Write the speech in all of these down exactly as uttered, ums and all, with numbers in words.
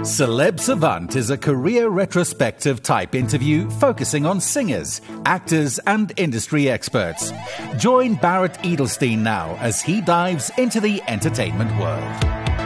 Celeb Savant is a career retrospective type interview focusing on singers, actors, and industry experts. Join Barrett Edelstein now as he dives into the entertainment world.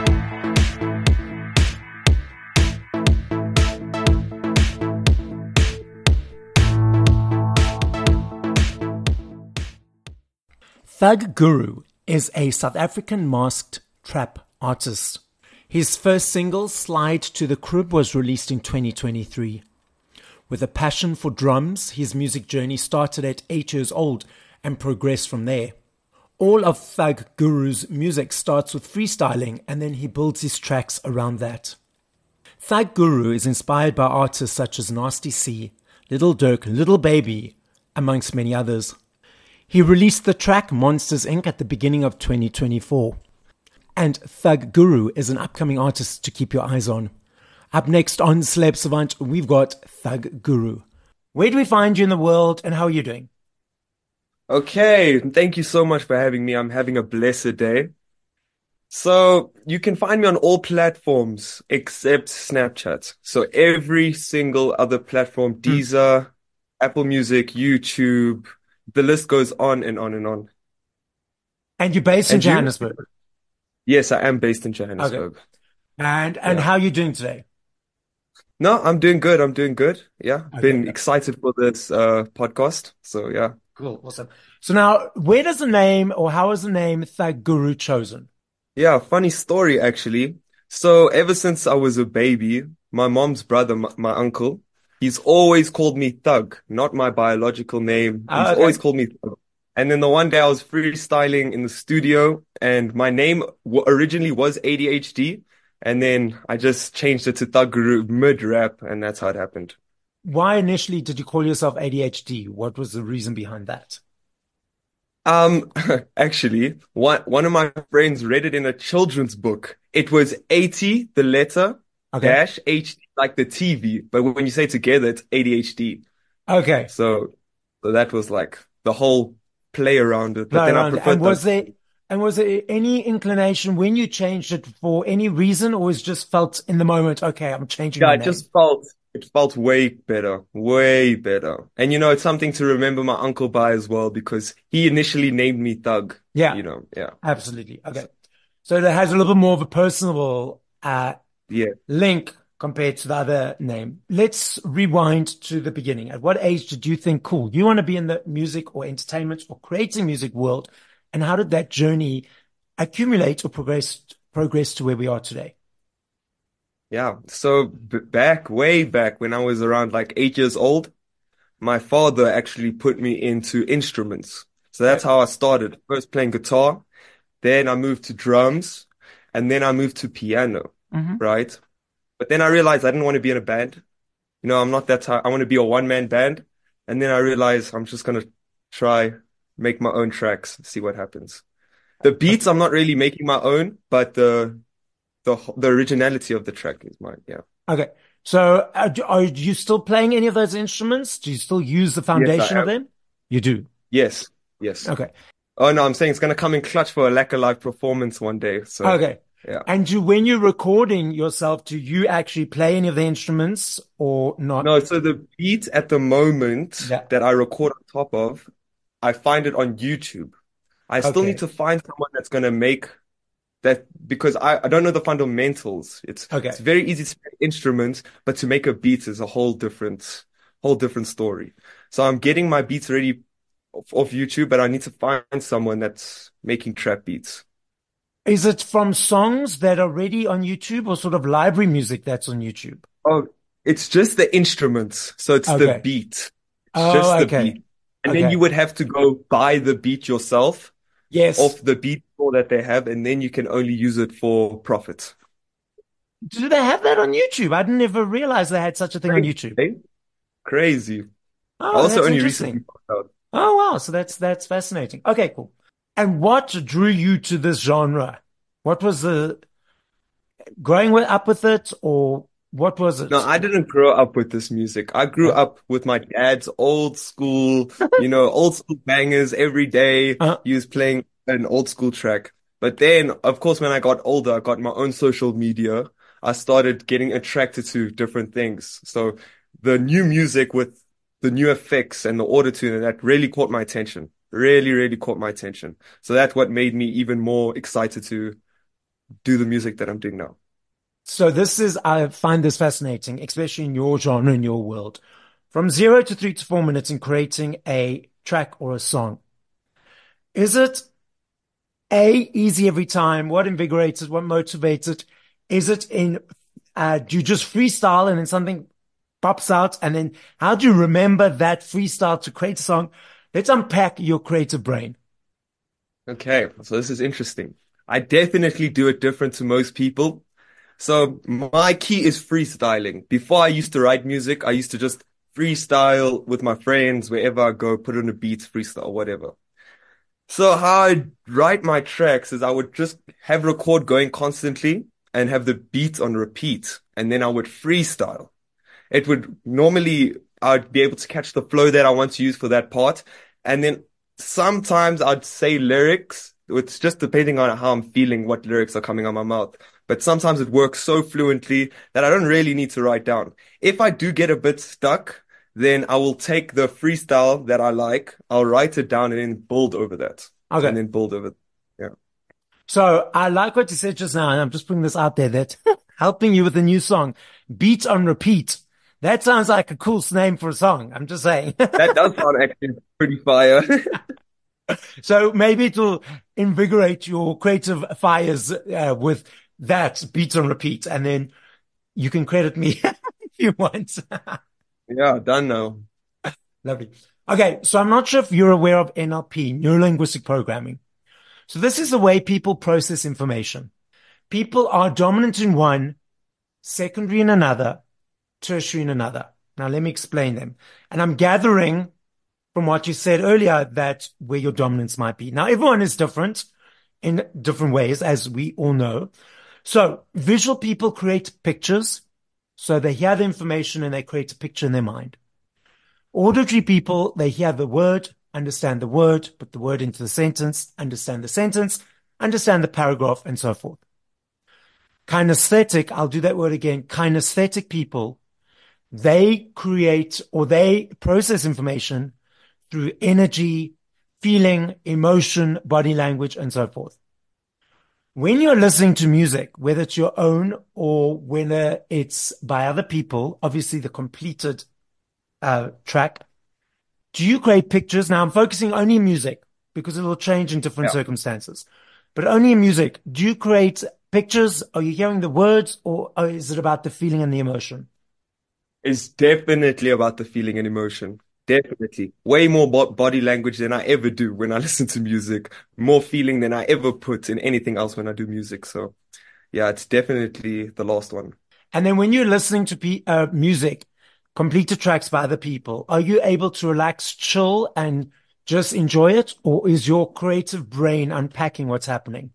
Thug Guru is a South African masked trap artist. His first single, Slide to the Crib, was released in twenty twenty-three. With a passion for drums, his music journey started at eight years old and progressed from there. All of Thug Guru's music starts with freestyling, and then he builds his tracks around that. Thug Guru is inspired by artists such as Nasty C, Little Durk, Little Baby, amongst many others. He released the track Monsters Incorporated at the beginning of twenty twenty-four. And Thug Guru is an upcoming artist to keep your eyes on. Up next on Celeb Savant, we've got Thug Guru. Where do we find you in the world, and how are you doing? Okay, thank you so much for having me. I'm having a blessed day. So you can find me on all platforms except Snapchat. So every single other platform, Deezer, mm. Apple Music, YouTube, the list goes on and on and on. And you're based in And you? Johannesburg? Yes, I am based in Johannesburg. Okay. And and Yeah. how are you doing today? No, I'm doing good. I'm doing good. Yeah. Okay. Been excited for this uh podcast. So yeah. Cool, awesome. So now, where does the name, or how is the name Thug Guru chosen? Yeah, funny story actually. So ever since I was a baby, my mom's brother, my, my uncle, he's always called me Thug, not my biological name. Ah, He's okay. always called me Thug. And then the one day I was freestyling in the studio, and my name w- originally was A D H D, and then I just changed it to Thug Guru mid-rap, and that's how it happened. Why initially did you call yourself A D H D? What was the reason behind that? Um, actually, one one of my friends read it in a children's book. It was eighty, the letter, Okay. dash H D, like the T V, but when you say it together, it's A D H D. Okay. So, so that was like the whole play around it. But Play then I around. preferred And was Thug. there and was there any inclination when you changed it for any reason, or was just felt in the moment, okay, I'm changing Yeah, my it name? just felt it felt way better, way better. And you know, it's something to remember my uncle by as well, because he initially named me Thug. Yeah, You know, yeah, absolutely. Okay. So that has a little bit more of a personal uh, yeah. link compared to the other name. Let's rewind to the beginning. At what age did you think, cool, you want to be in the music or entertainment or creating music world? And how did that journey accumulate or progress, progress to where we are today? Yeah, so b back, way back when I was around like eight years old, my father actually put me into instruments. So that's Okay. how I started. First playing guitar, then I moved to drums, and then I moved to piano, hmm right? But then I realized I didn't want to be in a band. You know, I'm not that type. I want to be a one-man band. And then I realized I'm just gonna try make my own tracks, see what happens. The beats I'm not really making my own, but the the the originality of the track is mine. Yeah. Okay. So uh, do- are you still playing any of those instruments? Do you still use the Yes, I foundation of am. them? You do. Yes. Yes. Okay. Oh no, I'm saying it's gonna come in clutch for a Lacquer Live performance one day. So Okay. yeah. And do, when you're recording yourself, do you actually play any of the instruments or not? No, so the beat at the moment Yeah. that I record on top of, I find it on YouTube. I still need Okay. to find someone that's gonna make that, because I, I don't know the fundamentals. It's Okay. it's very easy to play instruments, but to make a beat is a whole different whole different story. So I'm getting my beats ready off, off YouTube, but I need to find someone that's making trap beats. Is it from songs that are already on YouTube, or sort of library music that's on YouTube? Oh, it's just the instruments. So it's the Okay. beat. It's Oh, just the okay. beat. And then Okay. you would have to go buy the beat yourself Yes. off the beat store that they have, and then you can only use it for profit. Do they have that on YouTube? I didn't ever realize they had such a thing on Crazy, YouTube. eh? Crazy. I Oh, also that's only recently interesting. found out. Oh, wow. So that's that's fascinating. Okay, cool. And what drew you to this genre? What was the growing wi- up with it, or what was No, it? I didn't grow up with this music. I grew Uh, up with my dad's old school, you know, old school bangers every day. uh, He was playing an old school track. But then, of course, when I got older, I got my own social media. I started getting attracted to different things. So the new music with the new effects and the autotune, and that really caught my attention. Really, really caught my attention. So that's what made me even more excited to do the music that I'm doing now. So this is, I find this fascinating, especially in your genre, in your world. From zero to three to four minutes in creating a track or a song. Is it A, easy every time? What invigorates it? What motivates it? Is it in, uh, do you just freestyle and then something pops out? And then how do you remember that freestyle to create a song? Let's unpack your creative brain. Okay, so this is interesting. I definitely do it different to most people. So my key is freestyling. Before I used to write music, I used to just freestyle with my friends, wherever I go, put on a beat, freestyle, whatever. So how I write my tracks is I would just have record going constantly and have the beat on repeat. And then I would freestyle. It would normally, I'd be able to catch the flow that I want to use for that part. And then sometimes I'd say lyrics. It's just depending on how I'm feeling, what lyrics are coming out my mouth. But sometimes it works so fluently that I don't really need to write down. If I do get a bit stuck, then I will take the freestyle that I like, I'll write it down and then build over that. Okay. And then build over. Yeah. So I like what you said just now, and I'm just putting this out there that helping you with a new song, beat on repeat. That sounds like a cool name for a song. I'm just saying. That does sound actually pretty fire. So maybe it'll invigorate your creative fires uh, with that beat on repeat, and then you can credit me if you want. Yeah, done now. Lovely. Okay, so I'm not sure if you're aware of N L P, neuro-linguistic programming. So this is the way people process information. People are dominant in one, secondary in another, tertiary in another. Now let me explain them. And I'm gathering from what you said earlier that where your dominance might be. Now everyone is different in different ways, as we all know. So visual people create pictures. So they hear the information and they create a picture in their mind. Auditory people, they hear the word, understand the word, put the word into the sentence, understand the sentence, understand the paragraph, and so forth. Kinesthetic, I'll do that word again. Kinesthetic people, they create or they process information through energy, feeling, emotion, body language, and so forth. When you're listening to music, whether it's your own or whether it's by other people, obviously the completed uh, track, do you create pictures? Now I'm focusing only in music because it will change in different Yeah. circumstances, but only in music. Do you create pictures? Are you hearing the words, or, or is it about the feeling and the emotion? It's definitely about the feeling and emotion. Definitely. Way more bo body language than I ever do when I listen to music. More feeling than I ever put in anything else when I do music. So yeah, it's definitely the last one. And then when you're listening to pe- uh, music, completed tracks by other people, are you able to relax, chill, and just enjoy it? Or is your creative brain unpacking what's happening?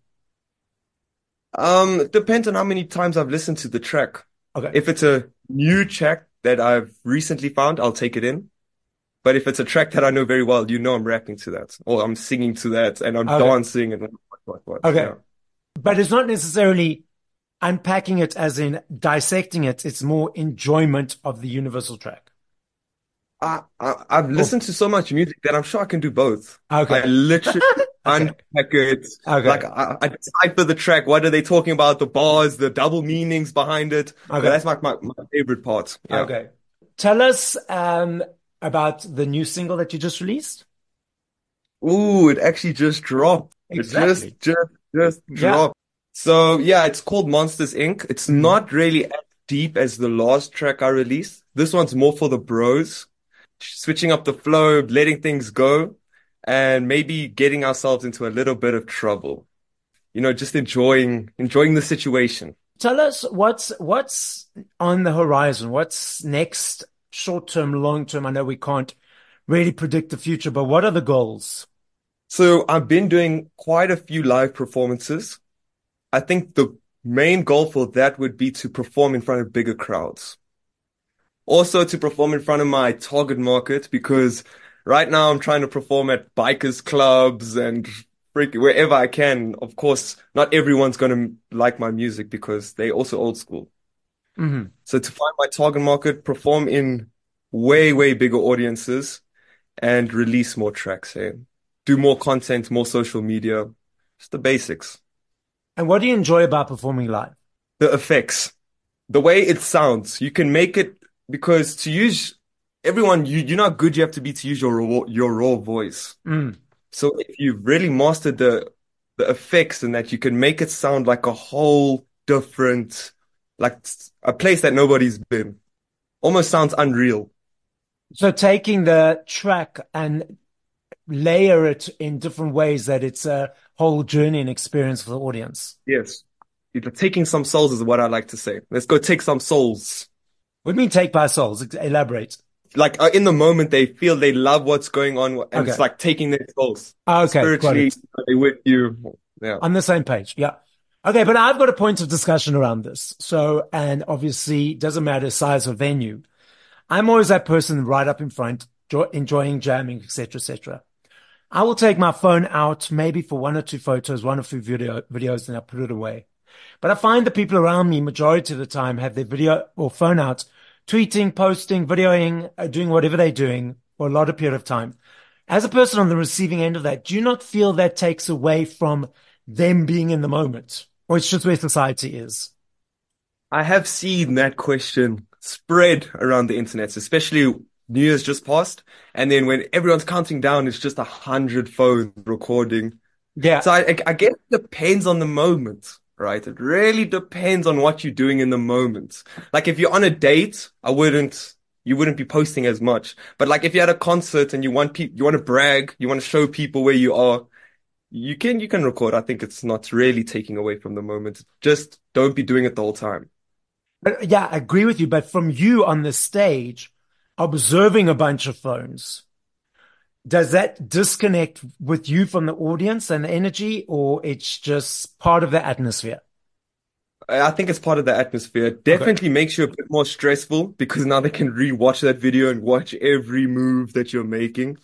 Um, it depends on how many times I've listened to the track. Okay. If it's a new track that I've recently found, I'll take it in. But if it's a track that I know very well, you know I'm rapping to that, or I'm singing to that, and I'm Okay. dancing and what, what, what. Okay. Yeah. But it's not necessarily unpacking it as in dissecting it. It's more enjoyment of the universal track. I, I I've listened to so much music that I'm sure I can do both. Okay. I literally unpack it. Okay. Like I, I decipher the track. What are they talking about? The bars, the double meanings behind it. Okay. But that's like my, my favorite part. Yeah. Okay. Tell us um, about the new single that you just released. Ooh, it actually just dropped. Exactly. It just, just, just Yeah. dropped. So yeah, it's called Monsters Incorporated. It's not really as deep as the last track I released. This one's more for the bros, switching up the flow, letting things go, and maybe getting ourselves into a little bit of trouble. You know, just enjoying, enjoying the situation. Tell us what's what's on the horizon. What's next, short term, long term? I know we can't really predict the future, but what are the goals? So I've been doing quite a few live performances. I think the main goal for that would be to perform in front of bigger crowds. Also to perform in front of my target market, because right now I'm trying to perform at bikers clubs and freak wherever I can. Of course, not everyone's going to like my music because they're also old school. Hmm. So to find my target market, perform in way, way bigger audiences and release more tracks, hey? Do more content, more social media, just the basics. And what do you enjoy about performing live? The effects, the way it sounds, you can make it because to use everyone, you, you're not good you have to be to use your raw, your raw voice. Mm. So if you've really mastered the the effects and that you can make it sound like a whole different, like a place that nobody's been, almost sounds unreal. So taking the track and layer it in different ways that it's a whole journey and experience for the audience. Yes. Taking some souls is what I like to say. Let's go take some souls. What do you mean take by souls? Elaborate. Like uh, in the moment, they feel they love what's going on, and Okay. it's like taking their souls. Okay, got Spiritually, it. they're with you. Yeah. On the same page. Yeah. Okay, but I've got a point of discussion around this. So, and obviously doesn't matter size or venue. I'm always that person right up in front, jo- enjoying jamming, et cetera, et cetera. I will take my phone out maybe for one or two photos, one or two video videos, and I put it away. But I find the people around me, majority of the time, have their video or phone out, tweeting, posting, videoing, uh, doing whatever they're doing for a lot of period of time. As a person on the receiving end of that, do you not feel that takes away from them being in the moment? Or it's just where society is? I have seen that question spread around the internet, especially New Year's just passed. And then when everyone's counting down, it's just a hundred phones recording. Yeah. So I, I guess it depends on the moment, right? It really depends on what you're doing in the moment. Like if you're on a date, I wouldn't, you wouldn't be posting as much. But like if you're at a concert and you want people, you want to brag, you want to show people where you are, you can, you can record. I think it's not really taking away from the moment. Just don't be doing it the whole time. But yeah, I agree with you. But from you on the stage, observing a bunch of phones, does that disconnect with you from the audience and the energy, or it's just part of the atmosphere? I think it's part of the atmosphere. Definitely makes you a bit more stressful because now they can re-watch that video and watch every move that you're making.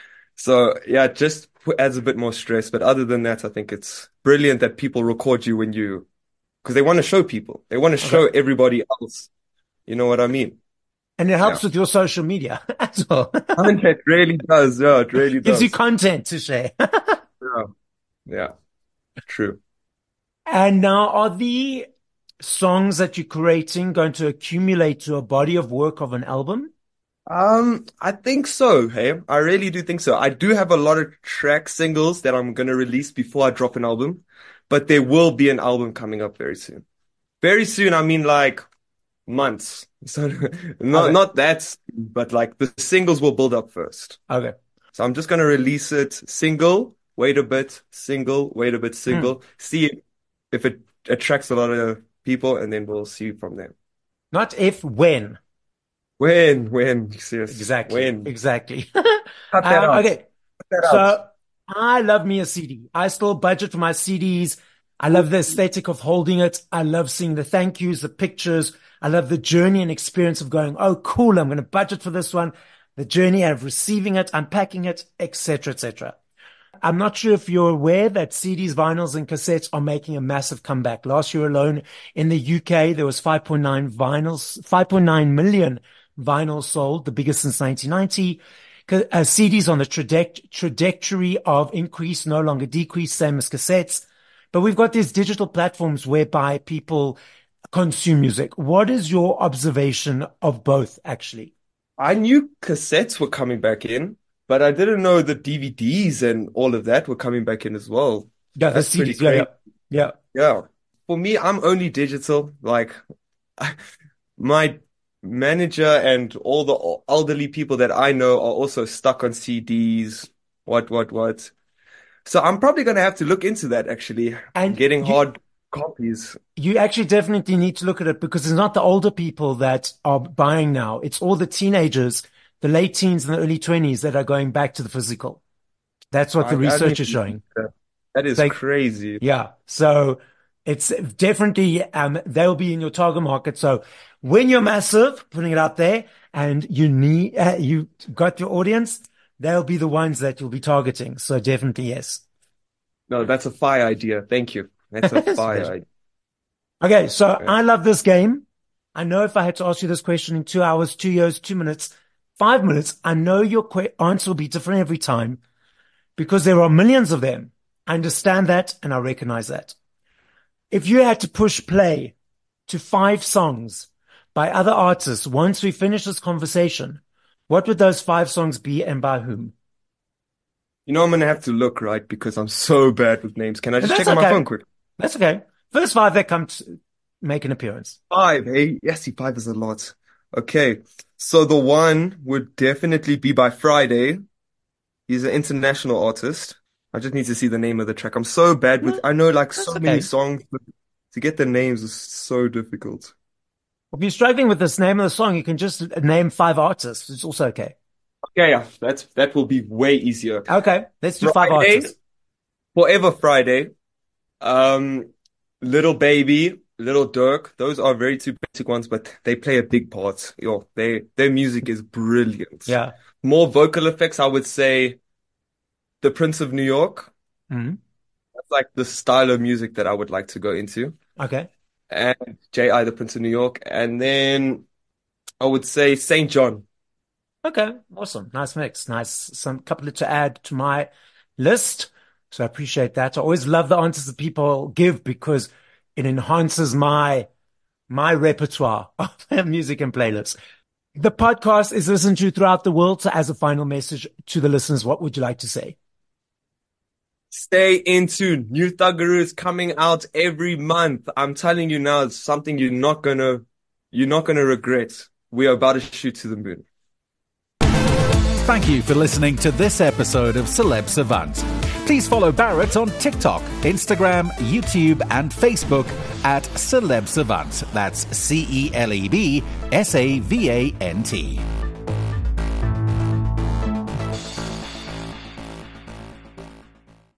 So yeah, it just adds a bit more stress. But other than that, I think it's brilliant that people record you when you, because they want to show people. They want to show Okay. everybody else. You know what I mean? And it Yeah. helps with your social media as well. Content really does. Yeah, it really Gives you does. content to share. Yeah. Yeah. True. And now, are the songs that you're creating going to accumulate to a body of work of an album? Um, I think so. Hey, I really do think so. I do have a lot of track singles that I'm gonna release before I drop an album, but there will be an album coming up very soon. Very soon, I mean like months. So not Okay. not that, soon, but like the singles will build up first. Okay. So I'm just gonna release it single, wait a bit, single, wait a bit, Hmm. single, see if it attracts a lot of people, and then we'll see from there. Not if, when. When, when, serious, Exactly. when? Exactly. Cut that Um, out. okay. Cut that out. So I love me a C D. I still budget for my C Ds. I love the aesthetic of holding it. I love seeing the thank yous, the pictures. I love the journey and experience of going, oh, cool, I'm going to budget for this one. The journey of receiving it, unpacking it, et cetera, et cetera. I'm not sure if you're aware that C Ds, vinyls, and cassettes are making a massive comeback. Last year alone in the U K, there was five point nine vinyls, five point nine million vinyls sold, the biggest since nineteen ninety. Uh, C Ds on the traje- trajectory of increase, no longer decrease, same as cassettes. But we've got these digital platforms whereby people consume music. What is your observation of both, actually? I knew cassettes were coming back in, but I didn't know the D V Ds and all of that were coming back in as well. Yeah, the That's pretty C Ds. Yeah, yeah, crazy. yeah. Yeah. For me, I'm only digital. Like my manager and all the elderly people that I know are also stuck on C Ds. What, what, what? So I'm probably gonna have to look into that actually, And getting you, hard copies. you actually definitely need to look at it because it's not the older people that are buying now. It's all the teenagers, the late teens and the early twenties that are going back to the physical. That's what I, the I didn't research is even think showing. that. That is They, crazy. yeah. So it's definitely, um, they'll be in your target market. So when you're massive, putting it out there and you need, uh, you got your audience, they'll be the ones that you'll be targeting. So definitely yes. No, that's a fire idea. Thank you. That's a It's a fire pleasure. idea. Okay. So Yeah. I love this game. I know if I had to ask you this question in two hours, two years, two minutes, five minutes, I know your que- answer will be different every time because there are millions of them. I understand that and I recognize that. If you had to push play to five songs by other artists once we finish this conversation, what would those five songs be and by whom? You know, I'm going to have to look, right? Because I'm so bad with names. Can I just That's check on okay. my phone quick? That's okay. First five that come to make an appearance. Five, hey? Yes, five is a lot. Okay. So the one would definitely be by Friday. He's an international artist. I just need to see the name of the track. I'm so bad with, No, I know like that's so okay. many songs, but to get the names is so difficult. If you're struggling with this name of the song, you can just name five artists. It's also okay. Okay, yeah, that's, that will be way easier. Okay, let's do five Friday, artists. Forever Friday, um, Little Baby, Little Dirk. Those are very two basic ones, but they play a big part. Yo, they, their music is brilliant. Yeah. More vocal effects, I would say The Prince of New York. Mm-hmm. That's like the style of music that I would like to go into. Okay. And J I, The Prince of New York. And then I would say Saint John. Okay. Awesome. Nice mix. Nice. Some couple to add to my list. So I appreciate that. I always love the answers that people give because it enhances my, my repertoire of music and playlists. The podcast is listened to throughout the world. So as a final message to the listeners, what would you like to say? Stay in tune. New Thuggeroo is coming out every month. I'm telling you now, it's something you're not gonna, you're not gonna regret. We are about to shoot to the moon. Thank you for listening to this episode of Celeb Savant. Please follow Barrett on TikTok, Instagram, YouTube, and Facebook at Celeb Savant. That's C E L E B S A V A N T.